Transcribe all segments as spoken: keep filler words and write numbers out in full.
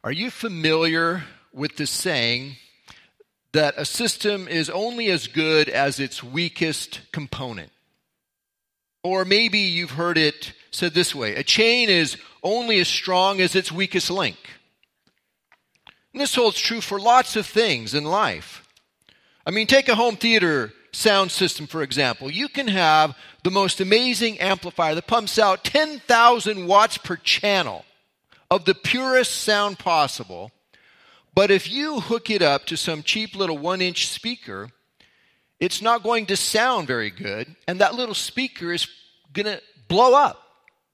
Are you familiar with the saying that a system is only as good as its weakest component? Or maybe you've heard it said this way: a chain is only as strong as its weakest link. And this holds true for lots of things in life. I mean, take a home theater sound system, for example. You can have the most amazing amplifier that pumps out ten thousand watts per channel of the purest sound possible. But if you hook it up to some cheap little one-inch speaker, it's not going to sound very good, and that little speaker is going to blow up.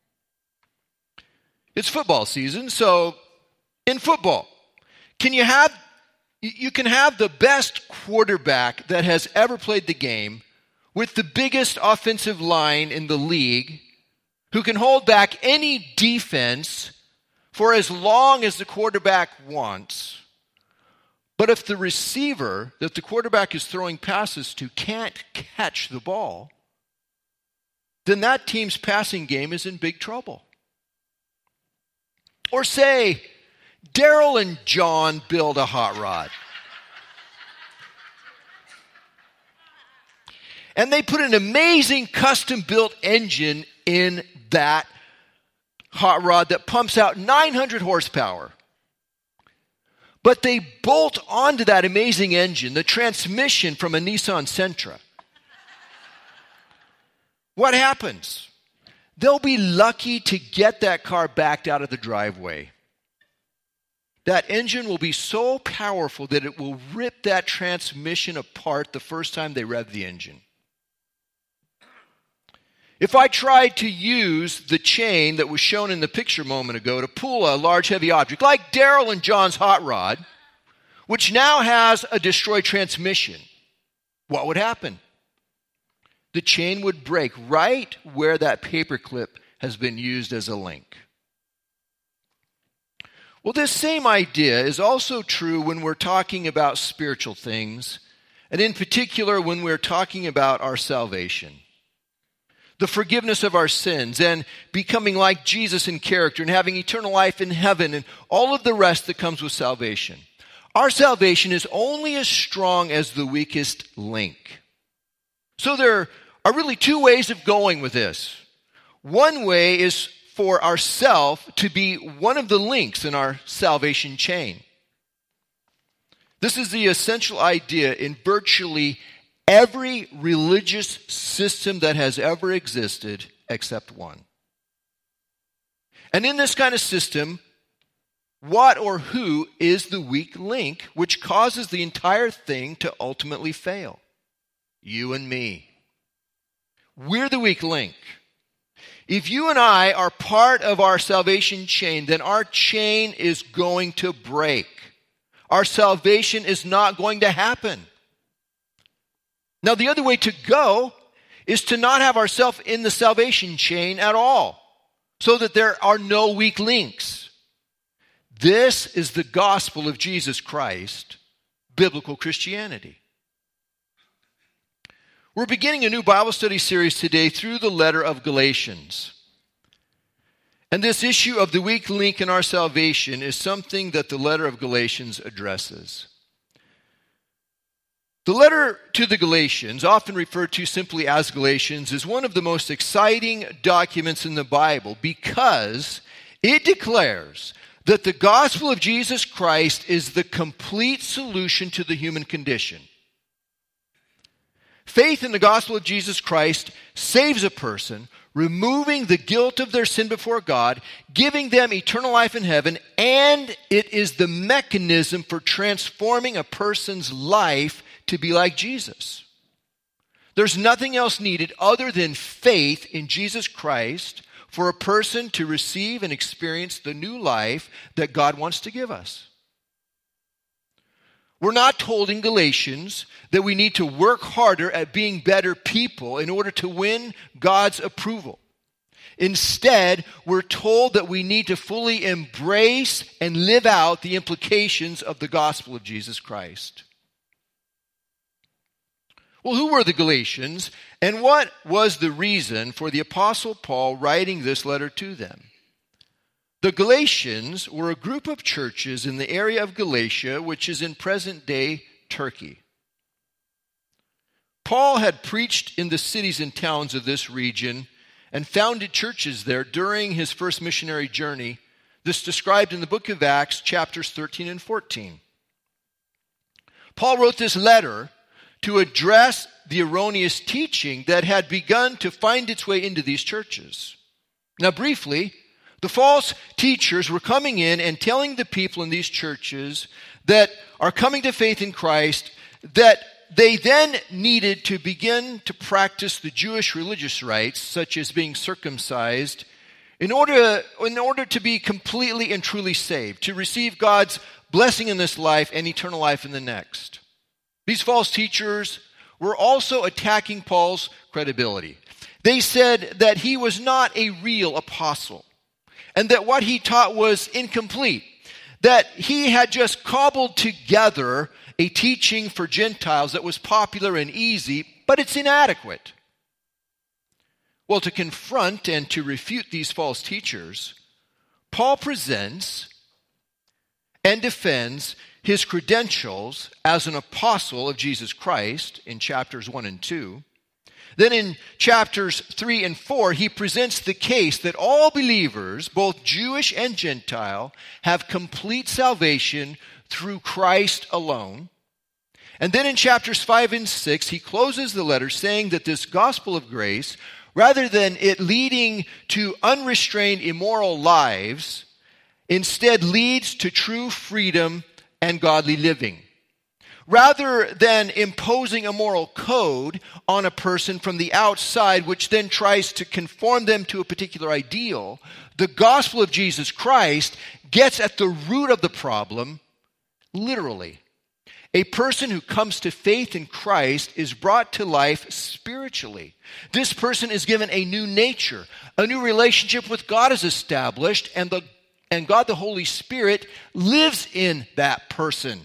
It's football season, so in football, can you have you can have the best quarterback that has ever played the game with the biggest offensive line in the league, who can hold back any defense for as long as the quarterback wants. But if the receiver that the quarterback is throwing passes to can't catch the ball, then that team's passing game is in big trouble. Or say, Daryl and John build a hot rod. And they put an amazing custom-built engine in that hot rod that pumps out nine hundred horsepower. But they bolt onto that amazing engine the transmission from a Nissan Sentra. What happens? They'll be lucky to get that car backed out of the driveway. That engine will be so powerful that it will rip that transmission apart the first time they rev the engine. If I tried to use the chain that was shown in the picture a moment ago to pull a large heavy object, like Daryl and John's hot rod, which now has a destroyed transmission, what would happen? The chain would break right where that paperclip has been used as a link. Well, this same idea is also true when we're talking about spiritual things, and in particular when we're talking about our salvation. The forgiveness of our sins and becoming like Jesus in character and having eternal life in heaven and all of the rest that comes with salvation. Our salvation is only as strong as the weakest link. So there are really two ways of going with this. One way is for ourself to be one of the links in our salvation chain. This is the essential idea in virtually every religious system that has ever existed except one. And in this kind of system, what or who is the weak link which causes the entire thing to ultimately fail? You and me. We're the weak link. If you and I are part of our salvation chain, then our chain is going to break. Our salvation is not going to happen. Now, the other way to go is to not have ourselves in the salvation chain at all, so that there are no weak links. This is the gospel of Jesus Christ, biblical Christianity. We're beginning a new Bible study series today through the letter of Galatians. And this issue of the weak link in our salvation is something that the letter of Galatians addresses. The letter to the Galatians, often referred to simply as Galatians, is one of the most exciting documents in the Bible because it declares that the gospel of Jesus Christ is the complete solution to the human condition. Faith in the gospel of Jesus Christ saves a person, removing the guilt of their sin before God, giving them eternal life in heaven, and it is the mechanism for transforming a person's life to be like Jesus. There's nothing else needed other than faith in Jesus Christ for a person to receive and experience the new life that God wants to give us. We're not told in Galatians that we need to work harder at being better people in order to win God's approval. Instead, we're told that we need to fully embrace and live out the implications of the gospel of Jesus Christ. Well, who were the Galatians, and what was the reason for the Apostle Paul writing this letter to them? The Galatians were a group of churches in the area of Galatia, which is in present-day Turkey. Paul had preached in the cities and towns of this region and founded churches there during his first missionary journey. This is described in the book of Acts, chapters thirteen and fourteen. Paul wrote this letter to address the erroneous teaching that had begun to find its way into these churches. Now, briefly, the false teachers were coming in and telling the people in these churches that are coming to faith in Christ that they then needed to begin to practice the Jewish religious rites, such as being circumcised, in order, in order to be completely and truly saved, to receive God's blessing in this life and eternal life in the next. These false teachers were also attacking Paul's credibility. They said that he was not a real apostle and that what he taught was incomplete, that he had just cobbled together a teaching for Gentiles that was popular and easy, but it's inadequate. Well, to confront and to refute these false teachers, Paul presents and defends his credentials as an apostle of Jesus Christ in chapters one and two. Then in chapters three and four, he presents the case that all believers, both Jewish and Gentile, have complete salvation through Christ alone. And then in chapters five and six, he closes the letter saying that this gospel of grace, rather than it leading to unrestrained immoral lives, instead leads to true freedom and godly living. Rather than imposing a moral code on a person from the outside, which then tries to conform them to a particular ideal, the gospel of Jesus Christ gets at the root of the problem, literally. A person who comes to faith in Christ is brought to life spiritually. This person is given a new nature. A new relationship with God is established, and the and God the Holy Spirit lives in that person.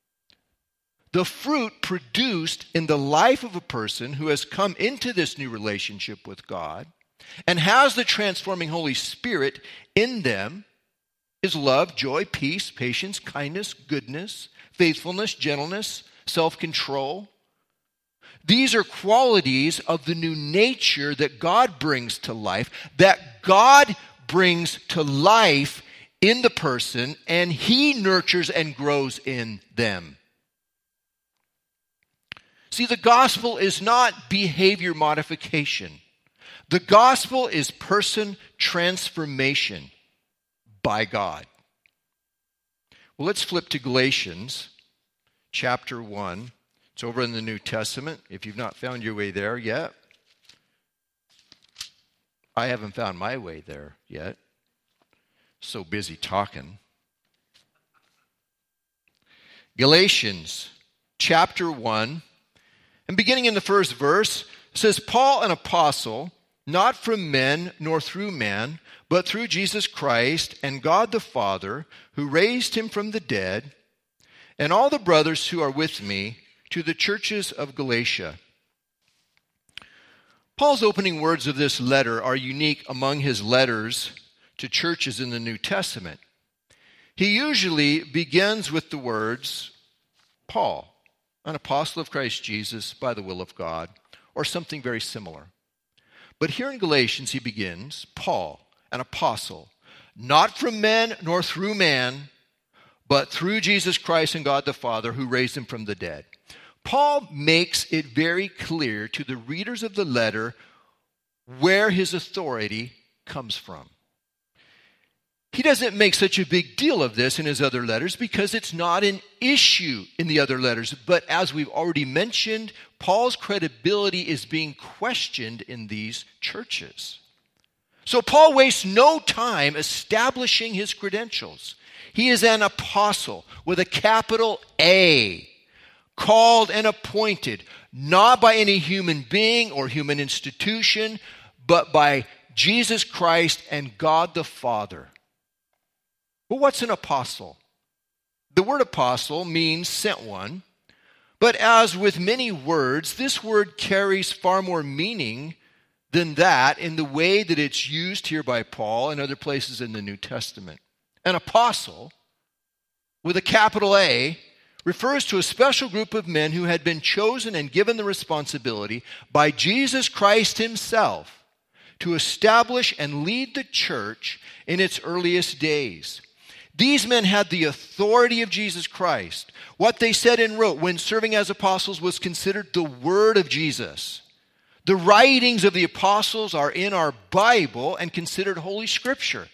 The fruit produced in the life of a person who has come into this new relationship with God and has the transforming Holy Spirit in them is love, joy, peace, patience, kindness, goodness, faithfulness, gentleness, self-control. These are qualities of the new nature that God brings to life, that God brings to life in the person, and he nurtures and grows in them. See, the gospel is not behavior modification. The gospel is person transformation by God. Well, let's flip to Galatians chapter one. It's over in the New Testament. If you've not found your way there yet, I haven't found my way there yet. So busy talking. Galatians chapter one. And beginning in the first verse, it says, Paul, an apostle, not from men nor through man, but through Jesus Christ and God the Father, who raised him from the dead, and all the brothers who are with me, to the churches of Galatia. Paul's opening words of this letter are unique among his letters to churches in the New Testament. He usually begins with the words, Paul, an apostle of Christ Jesus by the will of God, or something very similar. But here in Galatians he begins, Paul, an apostle, not from men nor through man, but through Jesus Christ and God the Father who raised him from the dead. Paul makes it very clear to the readers of the letter where his authority comes from. He doesn't make such a big deal of this in his other letters because it's not an issue in the other letters. But as we've already mentioned, Paul's credibility is being questioned in these churches. So Paul wastes no time establishing his credentials. He is an apostle with a capital A, called and appointed, not by any human being or human institution, but by Jesus Christ and God the Father. Well, what's an apostle? The word apostle means sent one, but as with many words, this word carries far more meaning than that in the way that it's used here by Paul and other places in the New Testament. An apostle, with a capital A, refers to a special group of men who had been chosen and given the responsibility by Jesus Christ himself to establish and lead the church in its earliest days. These men had the authority of Jesus Christ. What they said and wrote when serving as apostles was considered the word of Jesus. The writings of the apostles are in our Bible and considered Holy Scripture.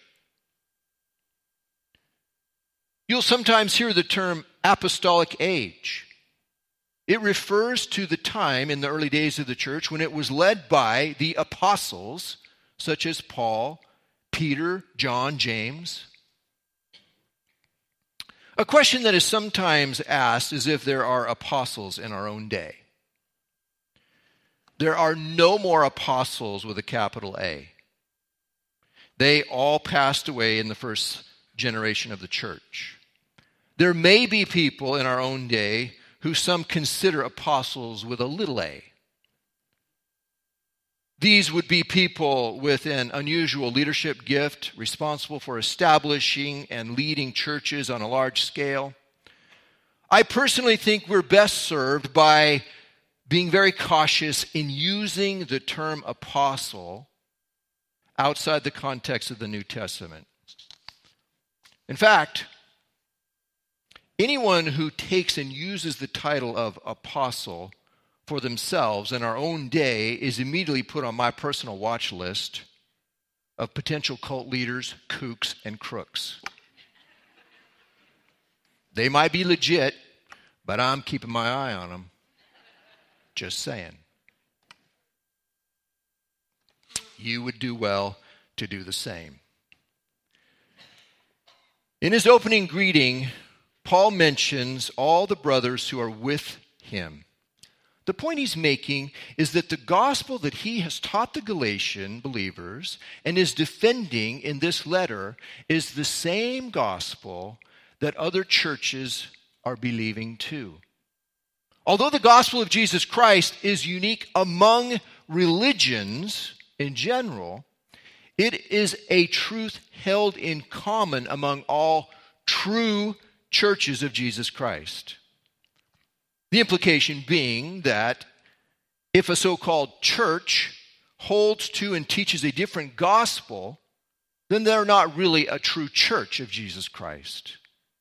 You'll sometimes hear the term apostolic age. It refers to the time in the early days of the church when it was led by the apostles, such as Paul, Peter, John, James. A question that is sometimes asked is if there are apostles in our own day. There are no more apostles with a capital A. They all passed away in the first generation of the church. There may be people in our own day who some consider apostles with a little a. These would be people with an unusual leadership gift, responsible for establishing and leading churches on a large scale. I personally think we're best served by being very cautious in using the term apostle outside the context of the New Testament. In fact, anyone who takes and uses the title of apostle for themselves in our own day is immediately put on my personal watch list of potential cult leaders, kooks, and crooks. They might be legit, but I'm keeping my eye on them. Just saying. You would do well to do the same. In his opening greeting, Paul mentions all the brothers who are with him. The point he's making is that the gospel that he has taught the Galatian believers and is defending in this letter is the same gospel that other churches are believing too. Although the gospel of Jesus Christ is unique among religions in general, it is a truth held in common among all true churches of Jesus Christ. The implication being that if a so-called church holds to and teaches a different gospel, then they're not really a true church of Jesus Christ.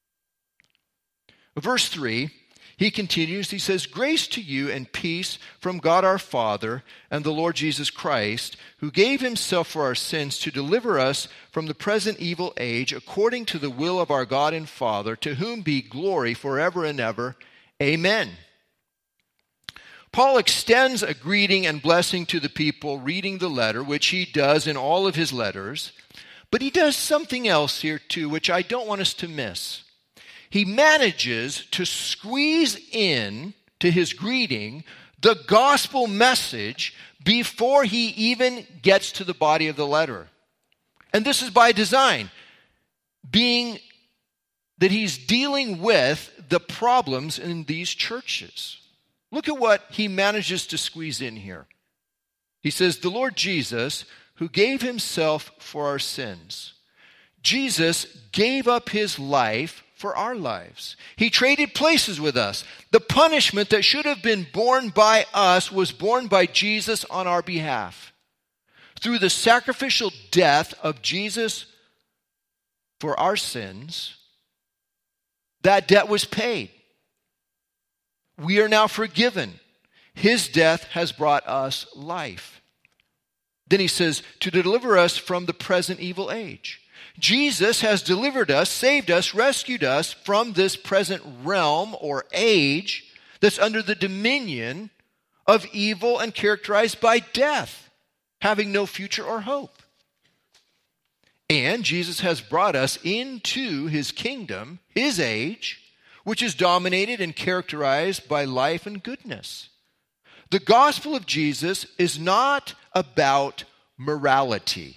Verse three, he continues, he says, "Grace to you and peace from God our Father and the Lord Jesus Christ, who gave himself for our sins to deliver us from the present evil age, according to the will of our God and Father, to whom be glory forever and ever. Amen." Paul extends a greeting and blessing to the people reading the letter, which he does in all of his letters. But he does something else here too, which I don't want us to miss. He manages to squeeze in to his greeting the gospel message before he even gets to the body of the letter. And this is by design, being that he's dealing with the problems in these churches. Look at what he manages to squeeze in here. He says, "The Lord Jesus, who gave himself for our sins." Jesus gave up his life for our lives. He traded places with us. The punishment that should have been borne by us was borne by Jesus on our behalf. Through the sacrificial death of Jesus for our sins, that debt was paid. We are now forgiven. His death has brought us life. Then he says, to deliver us from the present evil age. Jesus has delivered us, saved us, rescued us from this present realm or age that's under the dominion of evil and characterized by death, having no future or hope. And Jesus has brought us into his kingdom, his age, which is dominated and characterized by life and goodness. The gospel of Jesus is not about morality.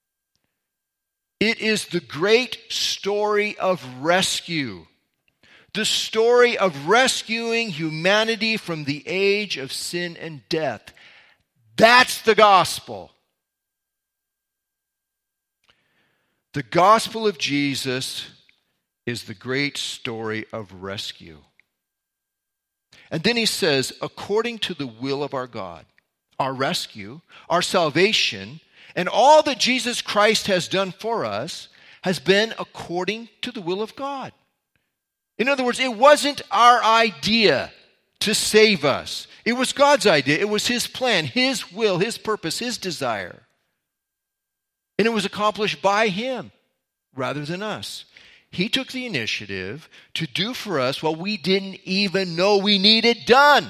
It is the great story of rescue. The story of rescuing humanity from the age of sin and death. That's the gospel. The gospel of Jesus is the great story of rescue. And then he says, according to the will of our God, our rescue, our salvation, and all that Jesus Christ has done for us has been according to the will of God. In other words, it wasn't our idea to save us. It was God's idea. It was His plan, His will, His purpose, His desire. And it was accomplished by Him rather than us. He took the initiative to do for us what we didn't even know we needed done.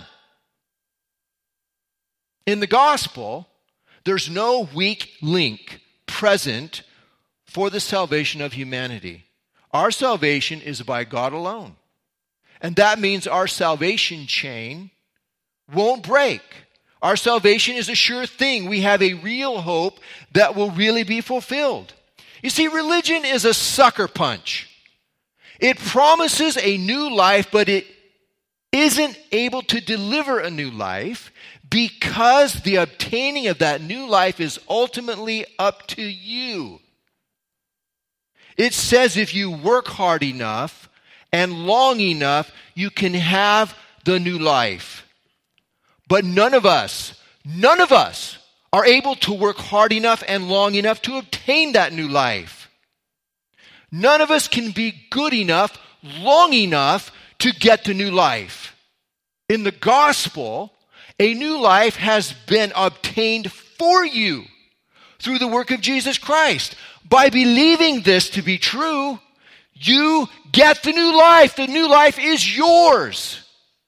In the gospel, there's no weak link present for the salvation of humanity. Our salvation is by God alone. And that means our salvation chain won't break. Our salvation is a sure thing. We have a real hope that will really be fulfilled. You see, religion is a sucker punch. It promises a new life, but it isn't able to deliver a new life because the obtaining of that new life is ultimately up to you. It says if you work hard enough and long enough, you can have the new life. But none of us, none of us are able to work hard enough and long enough to obtain that new life. None of us can be good enough, long enough to get the new life. In the gospel, a new life has been obtained for you through the work of Jesus Christ. By believing this to be true, you get the new life. The new life is yours.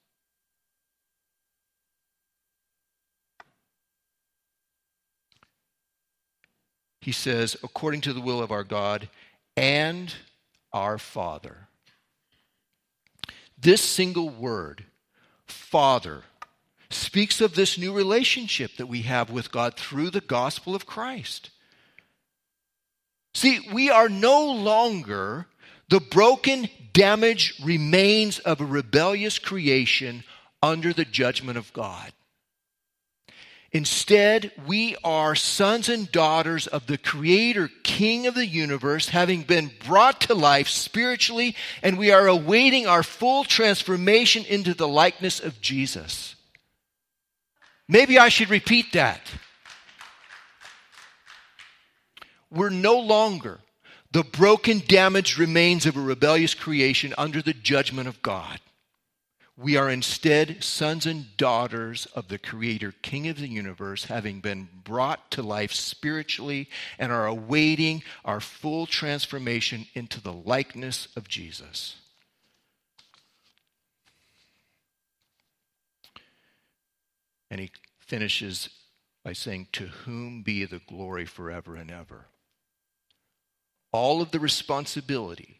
He says, according to the will of our God and our Father. This single word, Father, speaks of this new relationship that we have with God through the gospel of Christ. See, we are no longer the broken, damaged remains of a rebellious creation under the judgment of God. Instead, we are sons and daughters of the Creator, King of the universe, having been brought to life spiritually, and we are awaiting our full transformation into the likeness of Jesus. Maybe I should repeat that. We're no longer the broken, damaged remains of a rebellious creation under the judgment of God. We are instead sons and daughters of the Creator, King of the universe, having been brought to life spiritually and are awaiting our full transformation into the likeness of Jesus. And he finishes by saying, to whom be the glory forever and ever. All of the responsibility,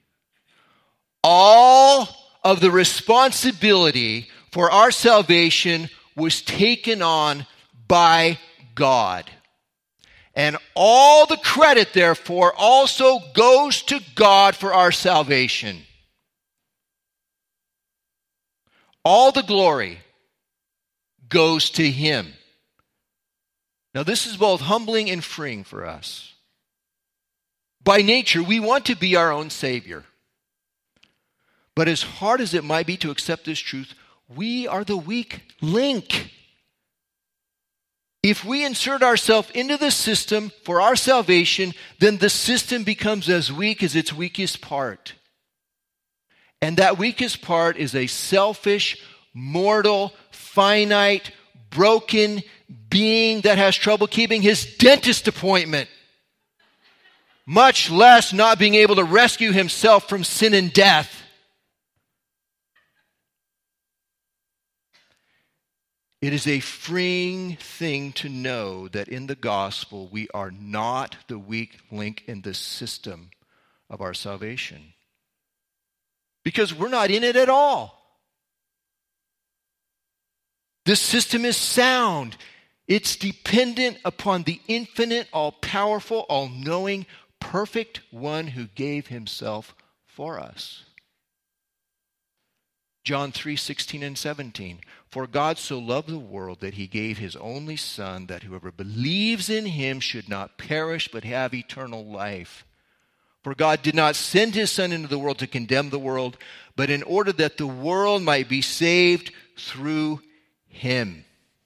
all of the responsibility for our salvation was taken on by God. And all the credit, therefore, also goes to God for our salvation. All the glory goes to Him. Now, this is both humbling and freeing for us. By nature, we want to be our own Savior. But as hard as it might be to accept this truth, we are the weak link. If we insert ourselves into the system for our salvation, then the system becomes as weak as its weakest part. And that weakest part is a selfish, mortal, finite, broken being that has trouble keeping his dentist appointment, much less not being able to rescue himself from sin and death. It is a freeing thing to know that in the gospel we are not the weak link in the system of our salvation. Because we're not in it at all. This system is sound. It's dependent upon the infinite, all-powerful, all-knowing, perfect one who gave himself for us. John three sixteen and seventeen. For God so loved the world that he gave his only Son, that whoever believes in him should not perish but have eternal life. For God did not send his Son into the world to condemn the world, but in order that the world might be saved through him.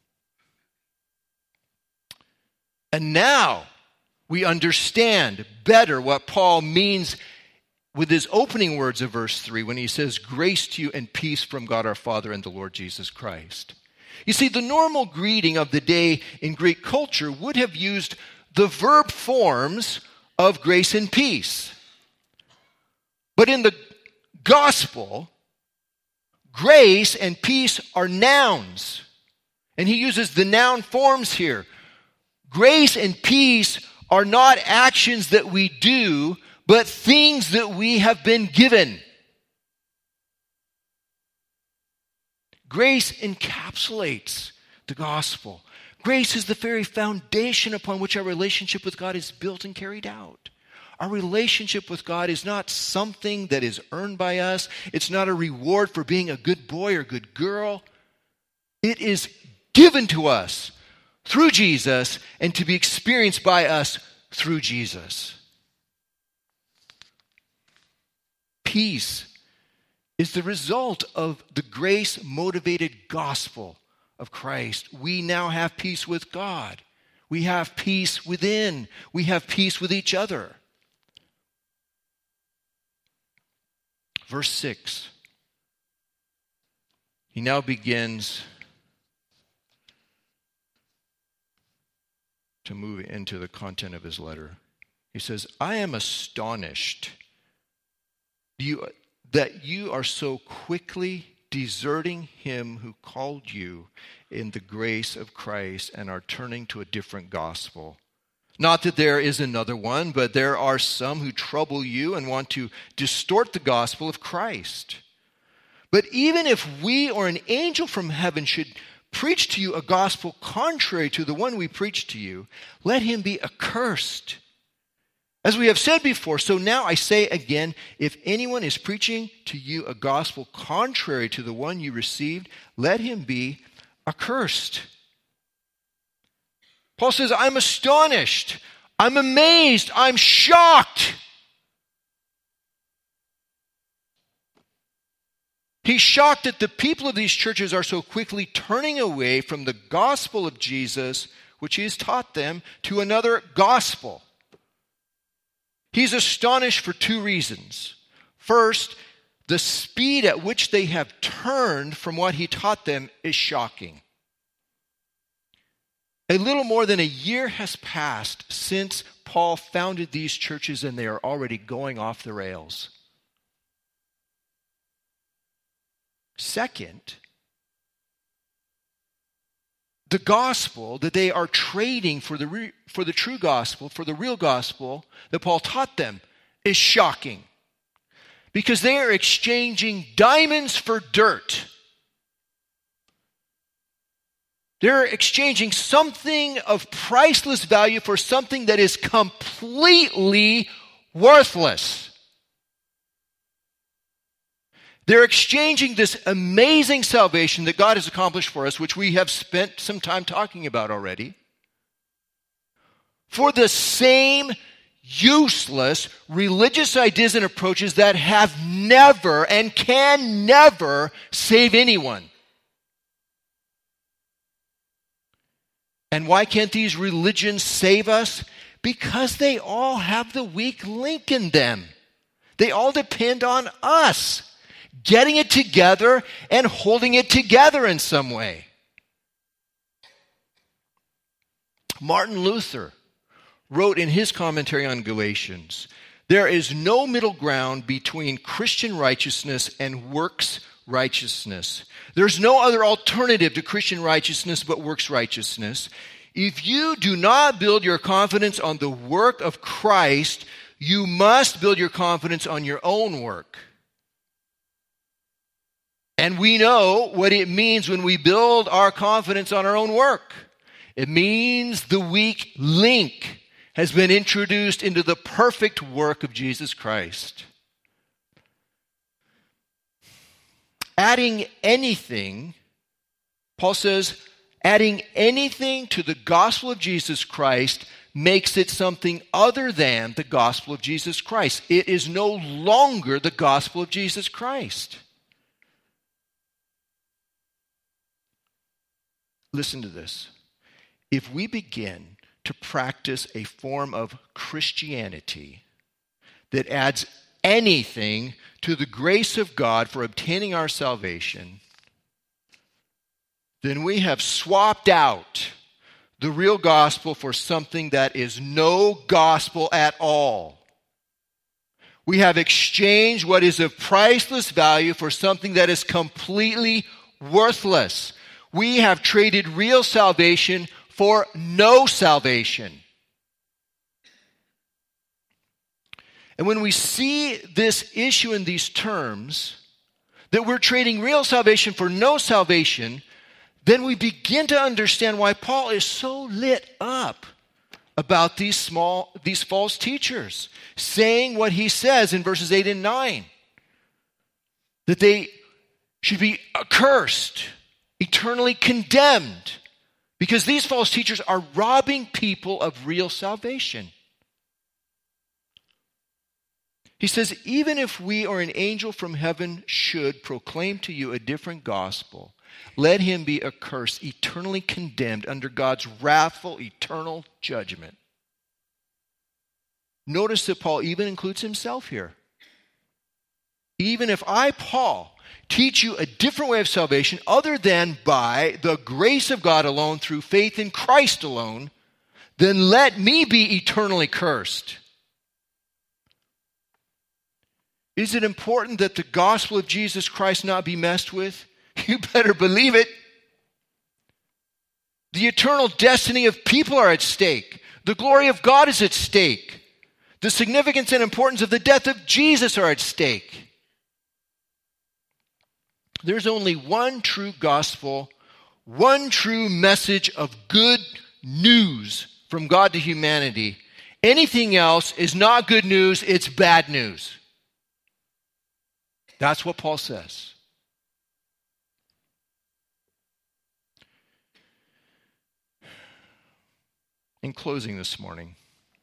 And now we understand better what Paul means with his opening words of verse three when he says, grace to you and peace from God our Father and the Lord Jesus Christ. You see, the normal greeting of the day in Greek culture would have used the verb forms of grace and peace. But in the gospel, grace and peace are nouns. And he uses the noun forms here. Grace and peace are not actions that we do, but things that we have been given. Grace encapsulates the gospel. Grace is the very foundation upon which our relationship with God is built and carried out. Our relationship with God is not something that is earned by us. It's not a reward for being a good boy or good girl. It is given to us through Jesus and to be experienced by us through Jesus. Peace is the result of the grace-motivated gospel of Christ. We now have peace with God. We have peace within. We have peace with each other. Verse six. He now begins to move into the content of his letter. He says, I am astonished You, that you are so quickly deserting him who called you in the grace of Christ and are turning to a different gospel. Not that there is another one, but there are some who trouble you and want to distort the gospel of Christ. But even if we or an angel from heaven should preach to you a gospel contrary to the one we preach to you, let him be accursed. As we have said before, so now I say again, if anyone is preaching to you a gospel contrary to the one you received, let him be accursed. Paul says, I'm astonished, I'm amazed, I'm shocked. He's shocked that the people of these churches are so quickly turning away from the gospel of Jesus, which he has taught them, to another gospel. He's astonished for two reasons. First, the speed at which they have turned from what he taught them is shocking. A little more than a year has passed since Paul founded these churches, and they are already going off the rails. Second, the gospel that they are trading for the re, for the true gospel, for the real gospel that Paul taught them, is shocking. Because they are exchanging diamonds for dirt. They're exchanging something of priceless value for something that is completely worthless. They're exchanging this amazing salvation that God has accomplished for us, which we have spent some time talking about already, for the same useless religious ideas and approaches that have never and can never save anyone. And why can't these religions save us? Because they all have the weak link in them. They all depend on us getting it together and holding it together in some way. Martin Luther wrote in his commentary on Galatians, there is no middle ground between Christian righteousness and works righteousness. There's no other alternative to Christian righteousness but works righteousness. If you do not build your confidence on the work of Christ, you must build your confidence on your own work. And we know what it means when we build our confidence on our own work. It means the weak link has been introduced into the perfect work of Jesus Christ. adding anything, Paul says, adding anything to the gospel of Jesus Christ makes it something other than the gospel of Jesus Christ. It is no longer the gospel of Jesus Christ. Listen to this. If we begin to practice a form of Christianity that adds anything to the grace of God for obtaining our salvation, then we have swapped out the real gospel for something that is no gospel at all. We have exchanged what is of priceless value for something that is completely worthless. We have traded real salvation for no salvation. And when we see this issue in these terms, that we're trading real salvation for no salvation, then we begin to understand why Paul is so lit up about these small, these false teachers, saying what he says in verses eight and nine, that they should be accursed, eternally condemned, because these false teachers are robbing people of real salvation. He says, even if we or an angel from heaven should proclaim to you a different gospel, let him be accursed, eternally condemned under God's wrathful, eternal judgment. Notice that Paul even includes himself here. Even if I, Paul, teach you a different way of salvation other than by the grace of God alone through faith in Christ alone, then let me be eternally cursed. Is it important that the gospel of Jesus Christ not be messed with? You better believe it. The eternal destiny of people are at stake. The glory of God is at stake. The significance and importance of the death of Jesus are at stake. There's only one true gospel, one true message of good news from God to humanity. Anything else is not good news, it's bad news. That's what Paul says. In closing this morning,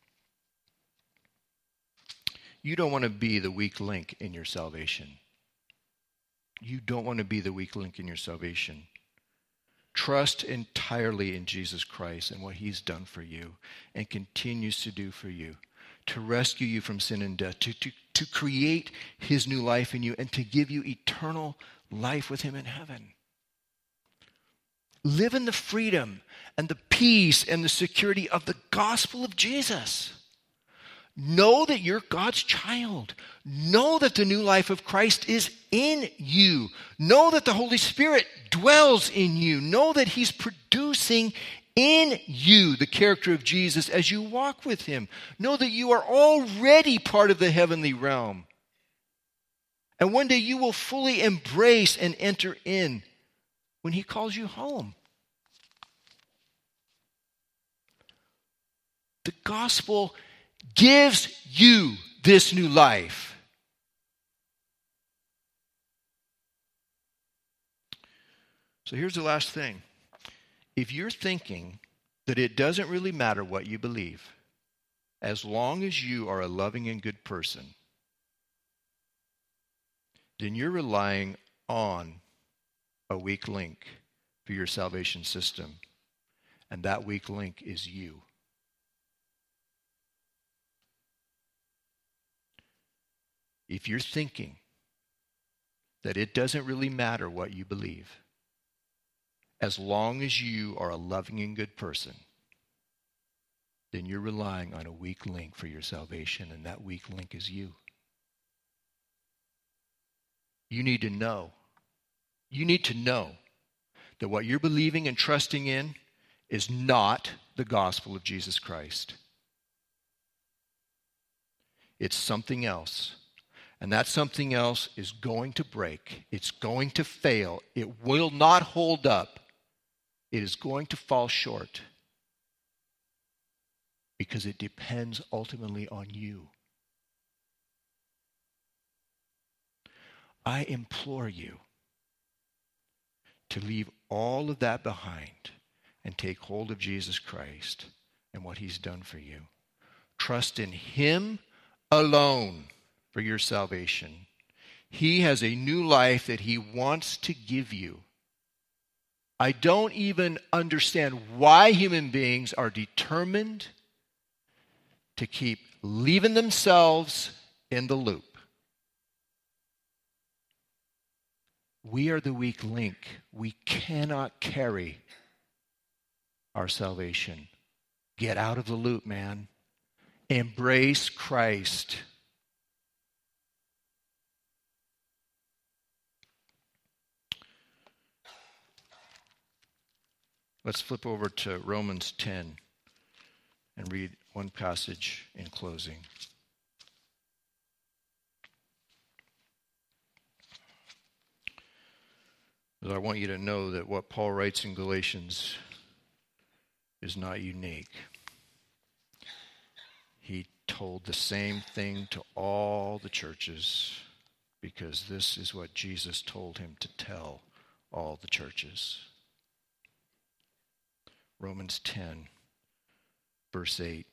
you don't want to be the weak link in your salvation. You don't want to be the weak link in your salvation. Trust entirely in Jesus Christ and what he's done for you and continues to do for you, to rescue you from sin and death, to, to, to create his new life in you and to give you eternal life with him in heaven. Live in the freedom and the peace and the security of the gospel of Jesus. Know that you're God's child. Know that the new life of Christ is in you. Know that the Holy Spirit dwells in you. Know that he's producing in you the character of Jesus as you walk with him. Know that you are already part of the heavenly realm. And one day you will fully embrace and enter in when he calls you home. The gospel gives you this new life. So here's the last thing. If you're thinking that it doesn't really matter what you believe, as long as you are a loving and good person, then you're relying on a weak link for your salvation system. And that weak link is you. If you're thinking that it doesn't really matter what you believe, as long as you are a loving and good person, then you're relying on a weak link for your salvation, and that weak link is you. You need to know. You need to know that what you're believing and trusting in is not the gospel of Jesus Christ. It's something else. And that something else is going to break. It's going to fail. It will not hold up. It is going to fall short. Because it depends ultimately on you. I implore you to leave all of that behind and take hold of Jesus Christ and what he's done for you. Trust in him alone for your salvation. He has a new life that he wants to give you. I don't even understand why human beings are determined to keep leaving themselves in the loop. We are the weak link. We cannot carry our salvation. Get out of the loop, man. Embrace Christ. Let's flip over to Romans ten and read one passage in closing. But I want you to know that what Paul writes in Galatians is not unique. He told the same thing to all the churches because this is what Jesus told him to tell all the churches. Romans ten, verse eight.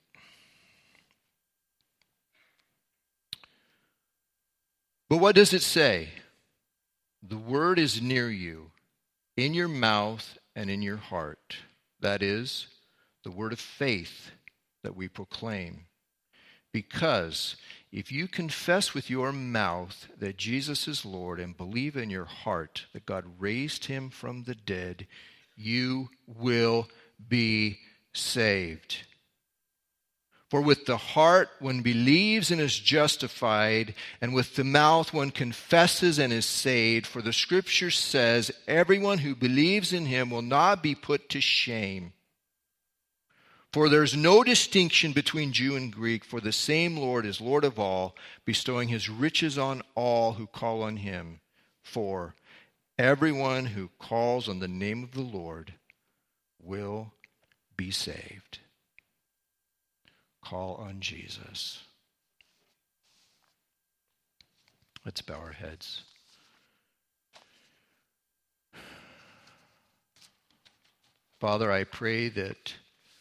But what does it say? The word is near you, in your mouth and in your heart. That is, the word of faith that we proclaim. Because if you confess with your mouth that Jesus is Lord and believe in your heart that God raised him from the dead, you will be saved. For with the heart one believes and is justified, and with the mouth one confesses and is saved. For the scripture says, everyone who believes in him will not be put to shame. For there's no distinction between Jew and Greek, for the same Lord is Lord of all, bestowing his riches on all who call on him. For everyone who calls on the name of the Lord will be saved. Call on Jesus. Let's bow our heads. Father, I pray that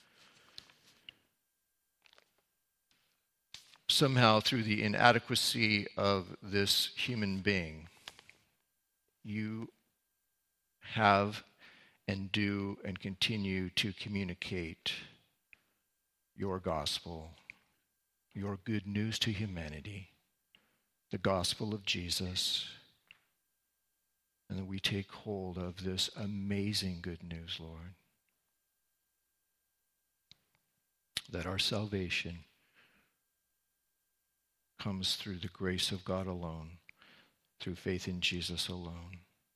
somehow through the inadequacy of this human being, you have and do and continue to communicate your gospel, your good news to humanity, the gospel of Jesus, and that we take hold of this amazing good news, Lord, that our salvation comes through the grace of God alone, through faith in Jesus alone.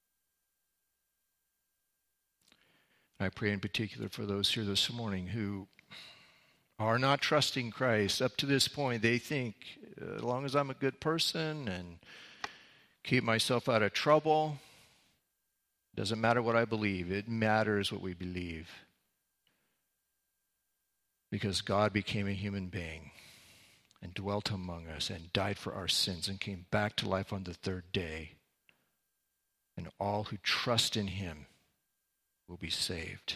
I pray in particular for those here this morning who are not trusting Christ. Up to this point, they think, as long as I'm a good person and keep myself out of trouble, doesn't matter what I believe. It matters what we believe. Because God became a human being and dwelt among us and died for our sins and came back to life on the third day. And all who trust in him will be saved.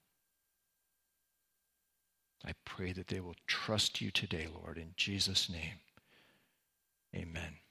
I pray that they will trust you today, Lord, in Jesus' name. Amen.